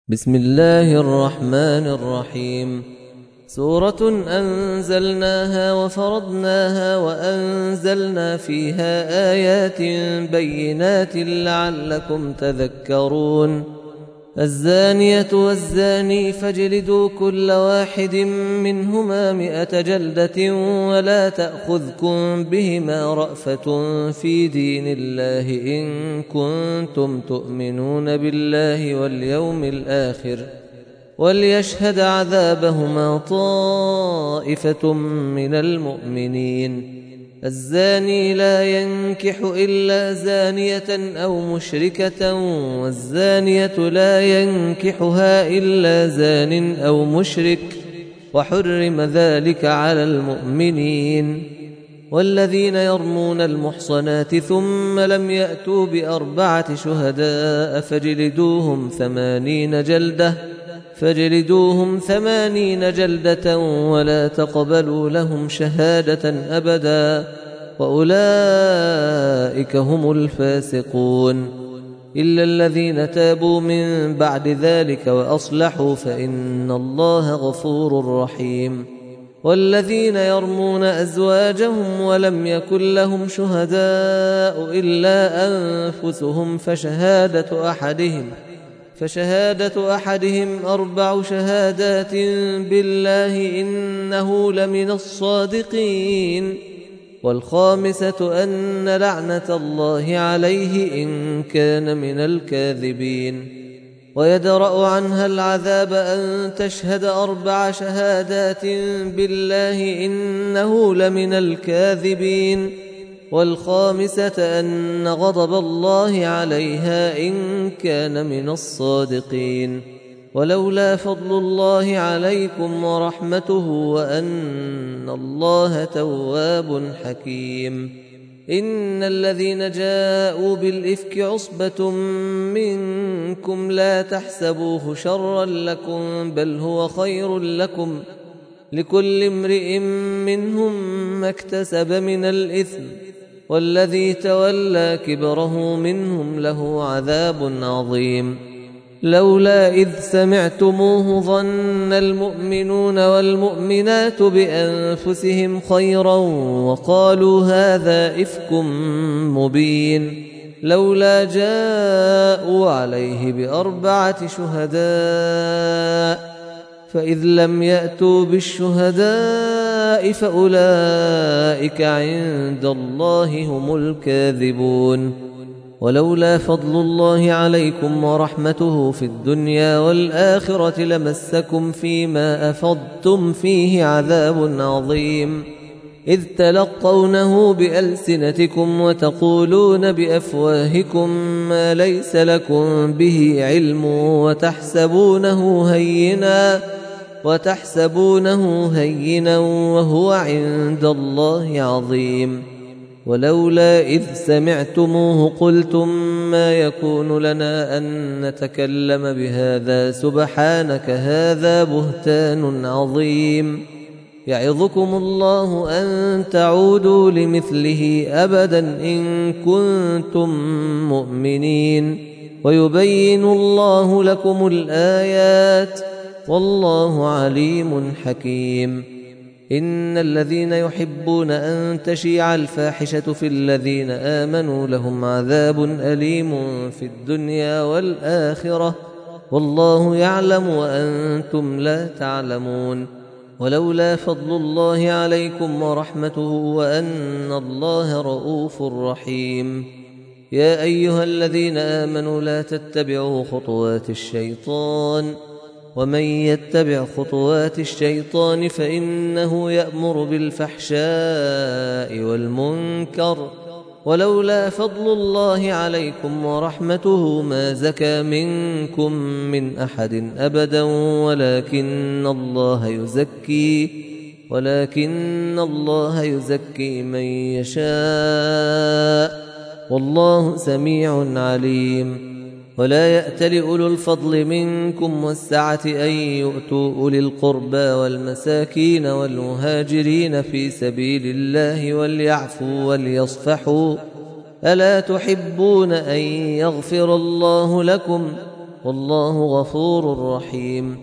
بسم الله الرحمن الرحيم. سورة أنزلناها وفرضناها وأنزلنا فيها آيات بينات لعلكم تذكرون. الزانية والزاني فاجلدوا كل واحد منهما 100 جلدة ولا تأخذكم بهما رأفة في دين الله إن كنتم تؤمنون بالله واليوم الآخر، وليشهد عذابهما طائفة من المؤمنين. الزاني لا ينكح إلا زانية أو مشركة، والزانية لا ينكحها إلا زان أو مشرك، وحرم ذلك على المؤمنين. والذين يرمون المحصنات ثم لم يأتوا ب4 شهداء فاجلدوهم 80 جلدة ولا تقبلوا لهم شهادة أبدا، وأولئك هم الفاسقون. إلا الذين تابوا من بعد ذلك وأصلحوا فإن الله غفور رحيم. والذين يرمون أزواجهم ولم يكن لهم شهداء إلا أنفسهم فشهادة أحدهم 4 شهادات بالله إنه لمن الصادقين، والخامسة أن لعنة الله عليه إن كان من الكاذبين. ويدرأ عنها العذاب أن تشهد 4 شهادات بالله إنه لمن الكاذبين، والخامسة أن غضب الله عليها إن كان من الصادقين. ولولا فضل الله عليكم ورحمته وأن الله تواب حكيم. إن الذين جاءوا بالإفك عصبة منكم لا تحسبوه شرا لكم بل هو خير لكم، لكل امرئ منهم ما اكتسب من الإثم، والذي تولى كبره منهم له عذاب عظيم. لولا إذ سمعتموه ظن المؤمنون والمؤمنات بأنفسهم خيرا وقالوا هذا إفك مبين. لولا جاءوا عليه ب4 شهداء فإذ لم يأتوا بالشهداء فأولئك عند الله هم الكاذبون. ولولا فضل الله عليكم ورحمته في الدنيا والآخرة لمسكم فيما أفضتم فيه عذاب عظيم، إذ تلقونه بألسنتكم وتقولون بأفواهكم ما ليس لكم به علم وتحسبونه هينا وهو عند الله عظيم. ولولا إذ سمعتموه قلتم ما يكون لنا أن نتكلم بهذا سبحانك هذا بهتان عظيم. يعظكم الله أن تعودوا لمثله أبدا إن كنتم مؤمنين، ويبين الله لكم الآيات والله عليم حكيم. إن الذين يحبون أن تشيع الفاحشة في الذين آمنوا لهم عذاب أليم في الدنيا والآخرة والله يعلم وأنتم لا تعلمون. ولولا فضل الله عليكم ورحمته وأن الله رؤوف رحيم. يا أيها الذين آمنوا لا تتبعوا خطوات الشيطان، ومن يتبع خطوات الشيطان فإنه يأمر بالفحشاء والمنكر. ولولا فضل الله عليكم ورحمته ما زكى منكم من أحد أبدا ولكن الله يزكي من يشاء والله سميع عليم. ولا يأتل أولو الفضل منكم والسعة أن يؤتوا أولي القربى والمساكين والمهاجرين في سبيل الله وليعفوا وليصفحوا، ألا تحبون أن يغفر الله لكم والله غفور رحيم.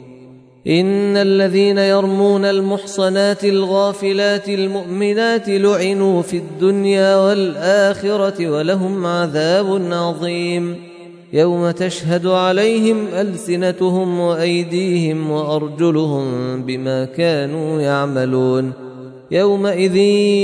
إن الذين يرمون المحصنات الغافلات المؤمنات لعنوا في الدنيا والآخرة ولهم عذاب عظيم. يوم تشهد عليهم ألسنتهم وأيديهم وأرجلهم بما كانوا يعملون. يومئذ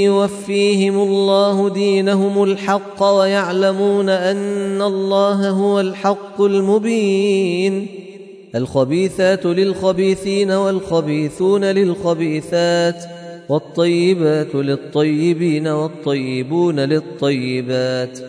يوفيهم الله دينهم الحق ويعلمون أن الله هو الحق المبين. الخبيثات للخبيثين والخبيثون للخبيثات والطيبات للطيبين والطيبون للطيبات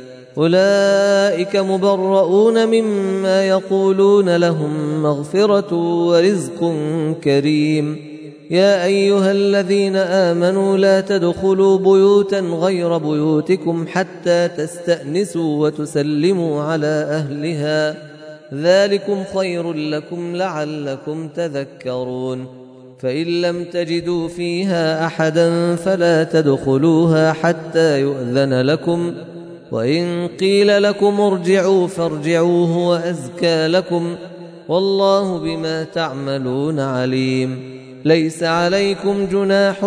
أولئك مبرؤون مما يقولون لهم مغفرة ورزق كريم. يا أيها الذين آمنوا لا تدخلوا بيوتا غير بيوتكم حتى تستأنسوا وتسلموا على أهلها ذلكم خير لكم لعلكم تذكرون. فإن لم تجدوا فيها أحدا فلا تدخلوها حتى يؤذن لكم وإن قيل لكم ارجعوا فارجعوا هو أزكى لكم والله بما تعملون عليم. ليس عليكم جناح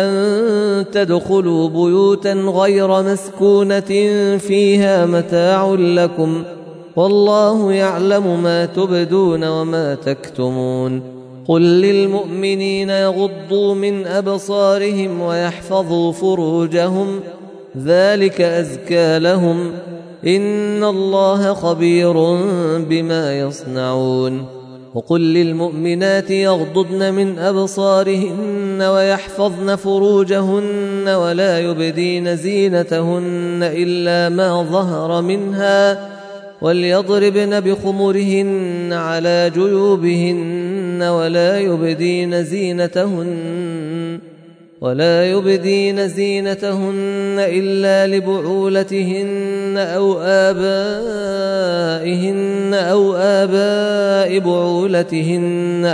أن تدخلوا بيوتا غير مسكونة فيها متاع لكم والله يعلم ما تبدون وما تكتمون. قل للمؤمنين يغضوا من أبصارهم ويحفظوا فروجهم ذلك أزكى لهم إن الله خبير بما يصنعون. وقل للمؤمنات يغضضن من أبصارهن ويحفظن فروجهن ولا يبدين زينتهن إلا ما ظهر منها وليضربن بخمرهن على جيوبهن ولا يبدين زينتهن إلا لبعولتهن أو آباء بعولتهن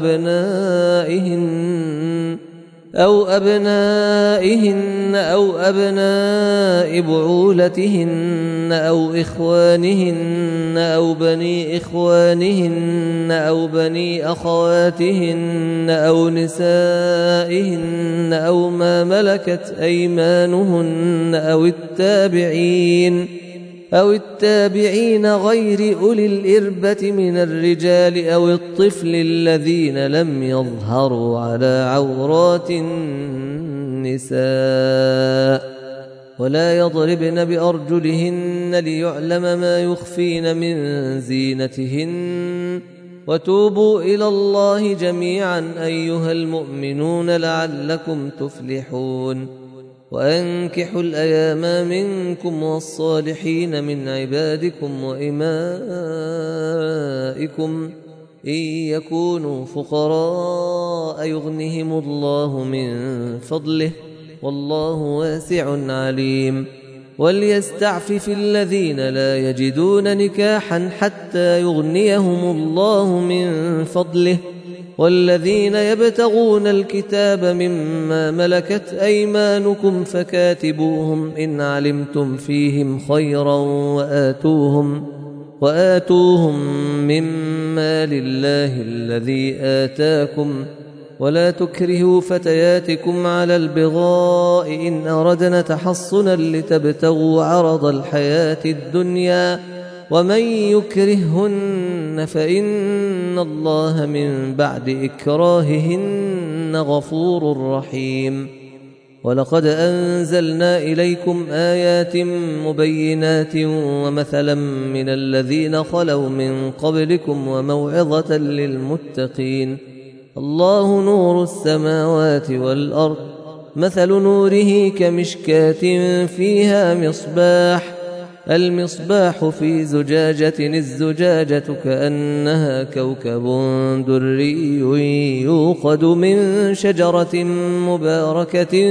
أو أبنائهن أو أبناء بعولتهن أو إخوانهن أو بني إخوانهن أو بني أخواتهن أو نسائهن أو ما ملكت أيمانهن أو التابعين غير أولي الإربة من الرجال أو الطفل الذين لم يظهروا على عورات النساء ولا يضربن بأرجلهن ليعلم ما يخفين من زينتهن. وتوبوا إلى الله جميعا أيها المؤمنون لعلكم تفلحون. وأنكحوا الأيام منكم والصالحين من عبادكم وإمائكم إن يكونوا فقراء يغنهم الله من فضله والله واسع عليم. وليستعفف الذين لا يجدون نكاحا حتى يغنيهم الله من فضله والذين يبتغون الكتاب مما ملكت أيمانكم فكاتبوهم إن علمتم فيهم خيرا وآتوهم مما لله الذي آتاكم ولا تكرهوا فتياتكم على البغاء إن أردنا تحصنا لتبتغوا عرض الحياة الدنيا ومن يكرههن فإن الله من بعد إكراههن غفور رحيم. ولقد أنزلنا إليكم آيات مبينات ومثلا من الذين خلوا من قبلكم وموعظة للمتقين. الله نور السماوات والأرض مثل نوره كمشكاة فيها المصباح في زجاجة الزجاجة كأنها كوكب دري يوقد من شجرة مباركة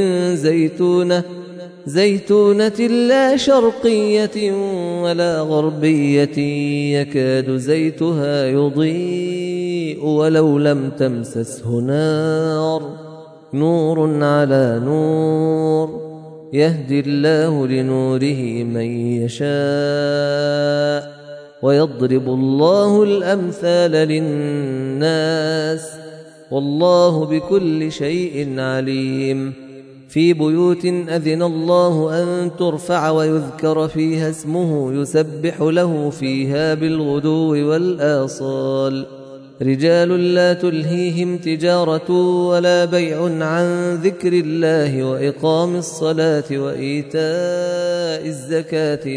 زيتونة لا شرقية ولا غربية يكاد زيتها يضيء ولو لم تمسسه نار نور على نور يهدي الله لنوره من يشاء ويضرب الله الأمثال للناس والله بكل شيء عليم. في بيوت أذن الله أن ترفع ويذكر فيها اسمه يسبح له فيها بالغدو والآصال رجال لا تلهيهم تجارة ولا بيع عن ذكر الله وإقام الصلاة وإيتاء الزكاة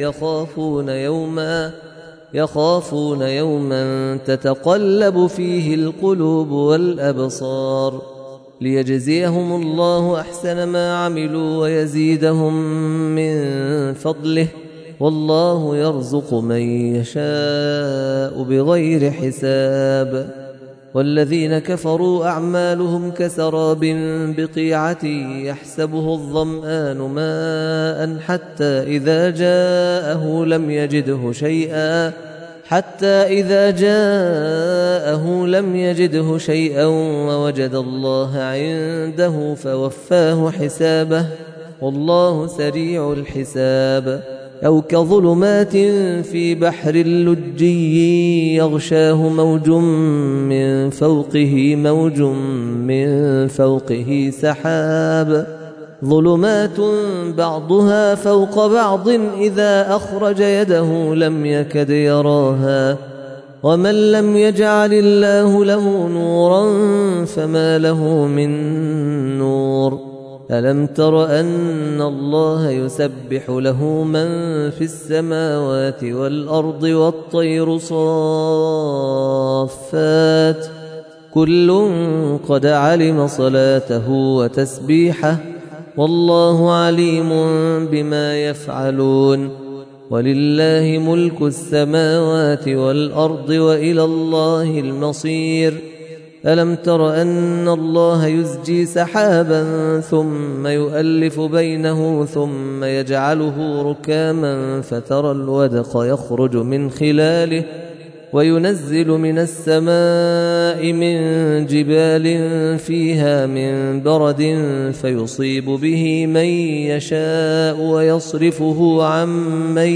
يخافون يوما تتقلب فيه القلوب والأبصار ليجزيهم الله أحسن ما عملوا ويزيدهم من فضله والله يرزق من يشاء بغير حساب. والذين كفروا أعمالهم كسراب بقيعة يحسبه الظمآن ماء حتى إذا جاءه لم يجده شيئا ووجد الله عنده فوفاه حسابه والله سريع الحساب. أو كظلمات في بحر اللجي يغشاه موج من فوقه سحاب ظلمات بعضها فوق بعض إذا أخرج يده لم يكد يراها ومن لم يجعل الله له نورا فما له من نور. ألم تر أن الله يسبح له من في السماوات والأرض والطير صافات كل قد علم صلاته وتسبيحه والله عليم بما يفعلون. ولله ملك السماوات والأرض وإلى الله المصير. ألم تر أن الله يزجي سحابا ثم يؤلف بينه ثم يجعله ركاما فترى الودق يخرج من خلاله وينزل من السماء من جبال فيها من برد فيصيب به من يشاء ويصرفه عن من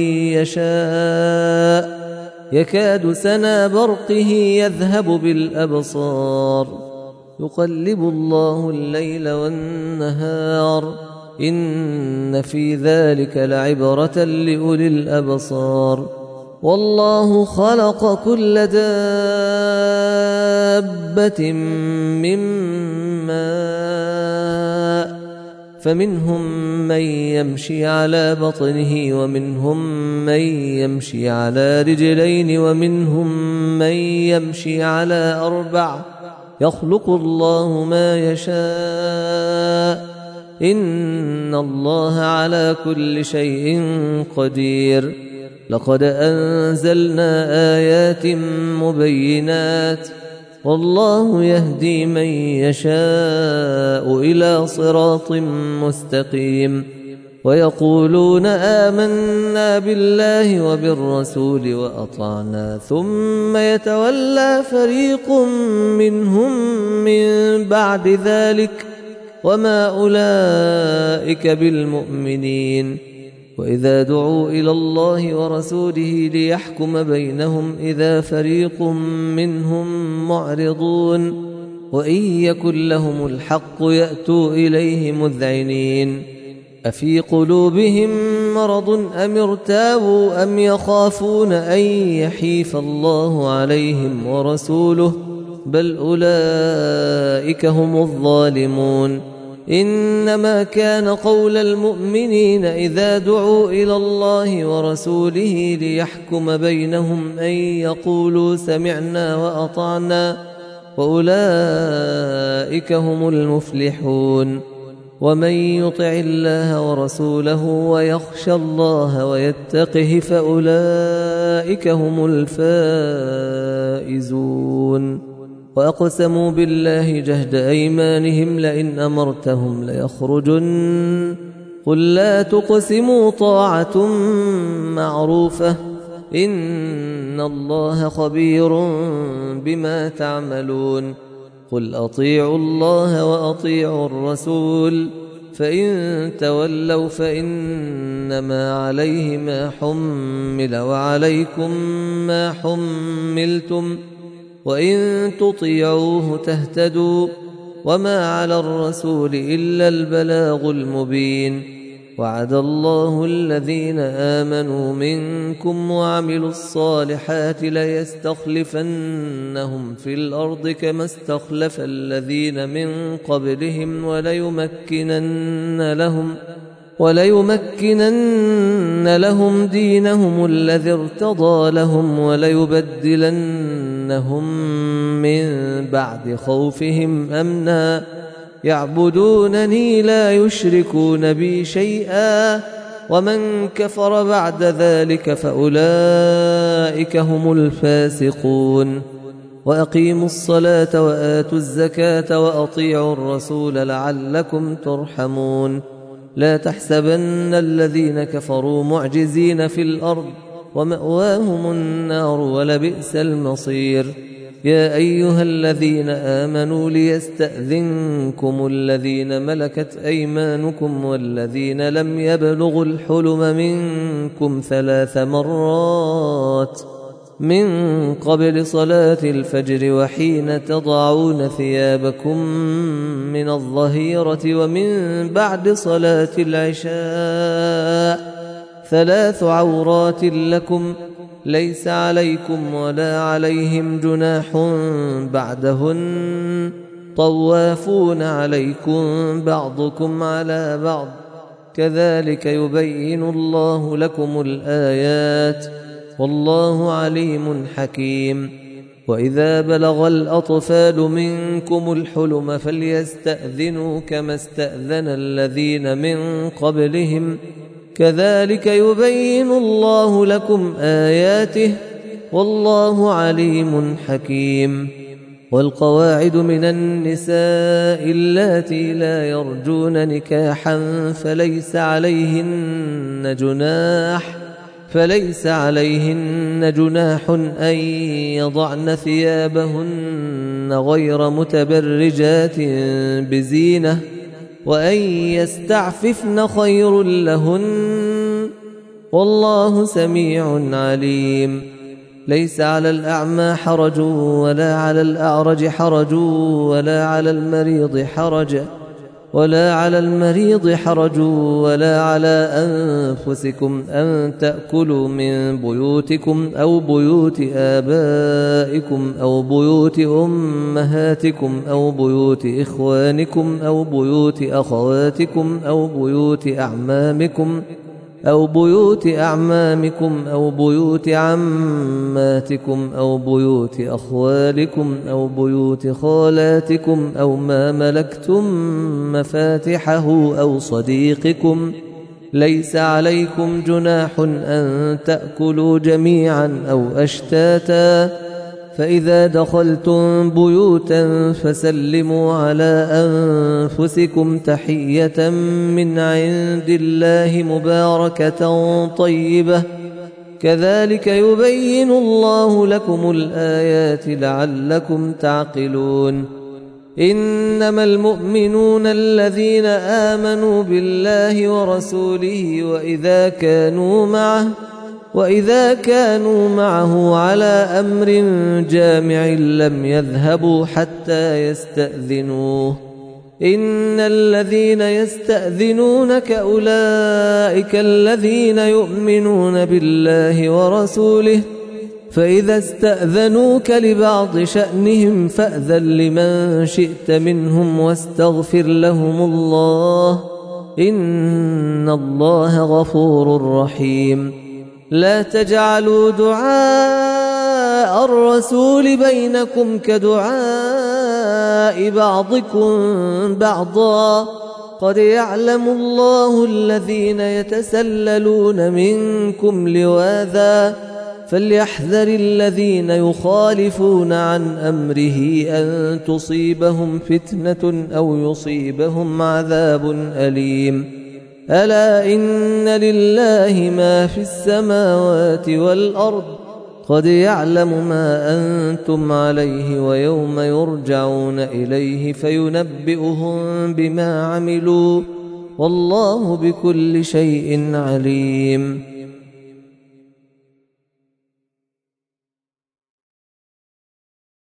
يشاء يكاد سنا برقه يذهب بالأبصار يقلب الله الليل والنهار إن في ذلك لعبرة لأولي الأبصار. والله خلق كل دابة من ماء فمنهم من يمشي على بطنه ومنهم من يمشي على رجلين ومنهم من يمشي على أربع يخلق الله ما يشاء إن الله على كل شيء قدير. لقد أنزلنا آيات مبينات والله يهدي من يشاء إلى صراط مستقيم. ويقولون آمنا بالله وبالرسول وأطعنا ثم يتولى فريق منهم من بعد ذلك وما أولئك بالمؤمنين. وإذا دعوا إلى الله ورسوله ليحكم بينهم إذا فريق منهم معرضون وإن يكن لهم الحق يأتوا إليه مذعنين. أفي قلوبهم مرض أم ارتابوا أم يخافون أن يحيف الله عليهم ورسوله بل أولئك هم الظالمون. إنما كان قول المؤمنين إذا دعوا إلى الله ورسوله ليحكم بينهم أن يقولوا سمعنا وأطعنا وأولئك هم المفلحون. ومن يطع الله ورسوله ويخشى الله ويتقه فأولئك هم الفائزون. وأقسموا بالله جهد أيمانهم لئن أمرتهم ليخرجن قل لا تقسموا طاعة معروفة إن الله خبير بما تعملون. قل أطيعوا الله وأطيعوا الرسول فإن تولوا فإنما عليه ما حمل وعليكم ما حملتم وإن تطيعوه تهتدوا وما على الرسول إلا البلاغ المبين وعد الله الذين آمنوا منكم وعملوا الصالحات ليستخلفنهم في الأرض كما استخلف الذين من قبلهم وليمكنن لهم دينهم الذي ارتضى لهم وليبدلنهم من بعد خوفهم أمنا يعبدونني لا يشركون بي شيئا ومن كفر بعد ذلك فأولئك هم الفاسقون وأقيموا الصلاة وآتوا الزكاة وأطيعوا الرسول لعلكم ترحمون لا تحسبن الذين كفروا معجزين في الأرض ومأواهم النار ولبئس المصير يا أيها الذين آمنوا ليستأذنكم الذين ملكت أيمانكم والذين لم يبلغوا الحلم منكم 3 مرات من قبل صلاة الفجر وحين تضعون ثيابكم من الظهيرة ومن بعد صلاة العشاء 3 عورات لكم ليس عليكم ولا عليهم جناح بعدهن طوافون عليكم بعضكم على بعض كذلك يبين الله لكم الآيات والله عليم حكيم وإذا بلغ الأطفال منكم الحلم فليستأذنوا كما استأذن الذين من قبلهم كذلك يبين الله لكم آياته والله عليم حكيم والقواعد من النساء اللاتي لا يرجون نكاحا فليس عليهن جناح أن يضعن ثيابهن غير متبرجات بزينة وأن يستعففن خير لهن والله سميع عليم ليس على الأعمى حرج ولا على الأعرج حرج ولا على المريض حرج ولا على أنفسكم أن تأكلوا من بيوتكم أو بيوت آبائكم أو بيوت أمهاتكم أو بيوت إخوانكم أو بيوت أخواتكم أو بيوت أعمامكم أو بيوت عماتكم أو بيوت أخوالكم أو بيوت خالاتكم أو ما ملكتم مفاتحه أو صديقكم ليس عليكم جناح أن تأكلوا جميعا أو أشتاتا فإذا دخلتم بيوتا فسلموا على أنفسكم تحية من عند الله مباركة طيبة كذلك يبين الله لكم الآيات لعلكم تعقلون إنما المؤمنون الذين آمنوا بالله ورسوله وإذا كانوا معه على أمر جامع لم يذهبوا حتى يستأذنوه إن الذين يستأذنونك أولئك الذين يؤمنون بالله ورسوله فإذا استأذنوك لبعض شأنهم فأذن لمن شئت منهم واستغفر لهم الله إن الله غفور رحيم لا تجعلوا دعاء الرسول بينكم كدعاء بعضكم بعضا قد يعلم الله الذين يتسللون منكم لواذا فليحذر الذين يخالفون عن أمره أن تصيبهم فتنة أو يصيبهم عذاب أليم ألا إن لله ما في السماوات والأرض قد يعلم ما أنتم عليه ويوم يرجعون إليه فينبئهم بما عملوا والله بكل شيء عليم